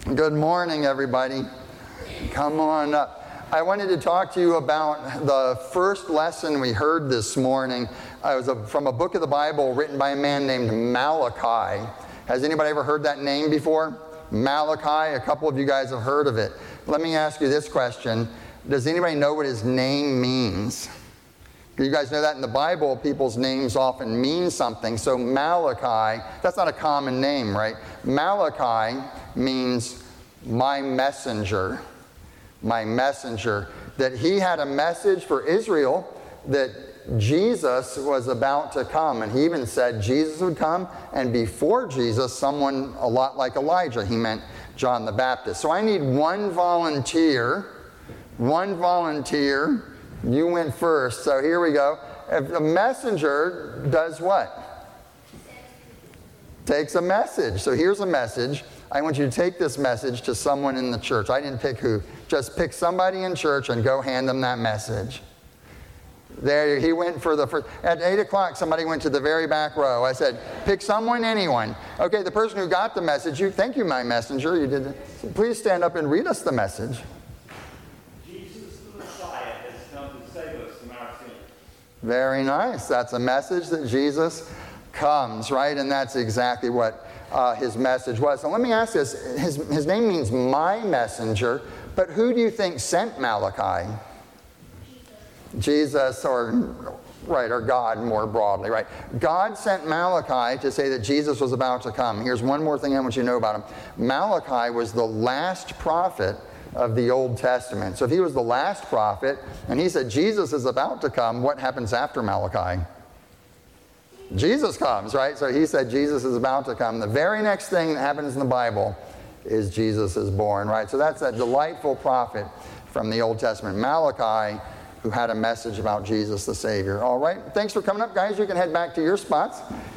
Good morning, everybody. Come on up. I wanted to talk to you about the first lesson we heard this morning. It was from a book of the Bible written by a man named Malachi. Has anybody ever heard that name before? Malachi? A couple of you guys have heard of it. Let me ask you this question. Does anybody know what his name means? You guys know that in the Bible, people's names often mean something. So Malachi, that's not a common name, right? Malachi means my messenger. My messenger. That he had a message for Israel that Jesus was about to come. And he even said Jesus would come. And before Jesus, someone a lot like Elijah. He meant John the Baptist. So I need one volunteer. One volunteer. You went first. So here we go. If the messenger does what? Takes a message. So here's a message. I want you to take this message to someone in the church. I didn't pick who. Just pick somebody in church and go hand them that message. There, he went for the first. At 8 o'clock, somebody went to the very back row. I said, pick someone, anyone. Okay, the person who got the message, thank you, my messenger. You did it. Please stand up and read us the message. Jesus the Messiah has come to save us from our sins. Very nice. That's a message that Jesus comes, right? And that's exactly what his message was. So let me ask this. His name means my messenger, but who do you think sent Malachi? Jesus, or God more broadly, right? God sent Malachi to say that Jesus was about to come. Here's one more thing I want you to know about him. Malachi was the last prophet of the Old Testament. So if he was the last prophet, and he said Jesus is about to come, what happens after Malachi? Jesus comes, right? So he said Jesus is about to come. The very next thing that happens in the Bible is Jesus is born, right? So that's that delightful prophet from the Old Testament, Malachi, who had a message about Jesus the Savior. All right, thanks for coming up, guys. You can head back to your spots.